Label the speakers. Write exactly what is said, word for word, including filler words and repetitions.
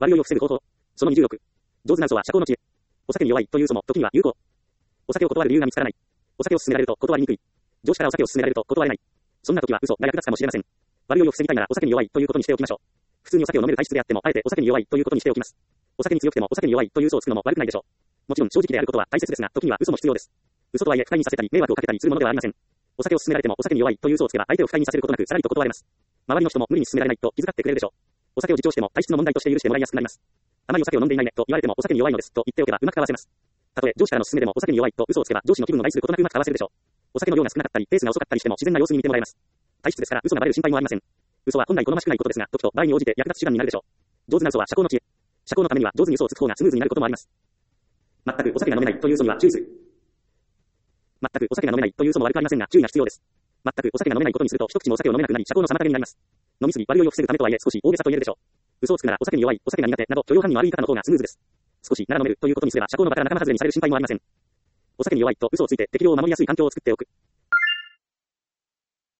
Speaker 1: 悪酔いを防ぐ方法。そのにじゅうろく。上手な嘘は社交の知恵。お酒に弱いという嘘も時には有効。お酒を断る理由が見つからない。お酒を勧められると断りにくい。上司からお酒を勧められると断れない。そんな時は嘘が役立つかもしれません。悪酔いを防ぎたいならお酒に弱いということにしておきましょう。普通にお酒を飲める体質であっても、あえてお酒に弱いということにしておきます。お酒に強くてもお酒に弱いという嘘をつくのも悪くないでしょう。もちろん正直であることは大切ですが、時には嘘も必要です。嘘とはいえ不快にさせたり迷惑をかけたりするものではありません。お酒を勧められてもお酒に弱いという嘘をつけば相手を不快にさせることなくさらりと断れます。周りの人も無理に勧められないと気遣ってくれるでしょう。お酒を自重しても体質の問題として許してもらいやすくなります。あまりお酒を飲んでいないねと言われてもお酒に弱いのですと言っておけばうまくかわせます。たとえ上司からの勧めでもお酒に弱いと嘘をつけば上司の気分を害することなくうまくかわせるでしょう。お酒の量が少なかったりペースが遅かったりしても自然な様子に見てもらえます。体質ですから嘘がバレる心配もありません。嘘は本来好ましくないことですが、時と場合に応じて役立つ手段になるでしょう。上手な嘘は社交の知恵。社交のためには上手に嘘をつく方がスムーズになることもあります。全くお酒が飲めないという嘘には注意する。全くお酒が飲めないという嘘も悪くありませんが注意が必要です。全くお酒が飲めないことにすると一口もお酒を飲めなくなり社交の妨げになります。飲みすぎ悪酔いを防ぐためとはいえ少し大げさと言えるでしょう。嘘をつくならお酒に弱い、お酒が苦手など許容範囲の悪い方の方がスムーズです。少しなら飲めるということにすれば社交の場から仲間外れにされる心配もありません。お酒に弱いと嘘をついて適量を守りやすい環境を作っておく。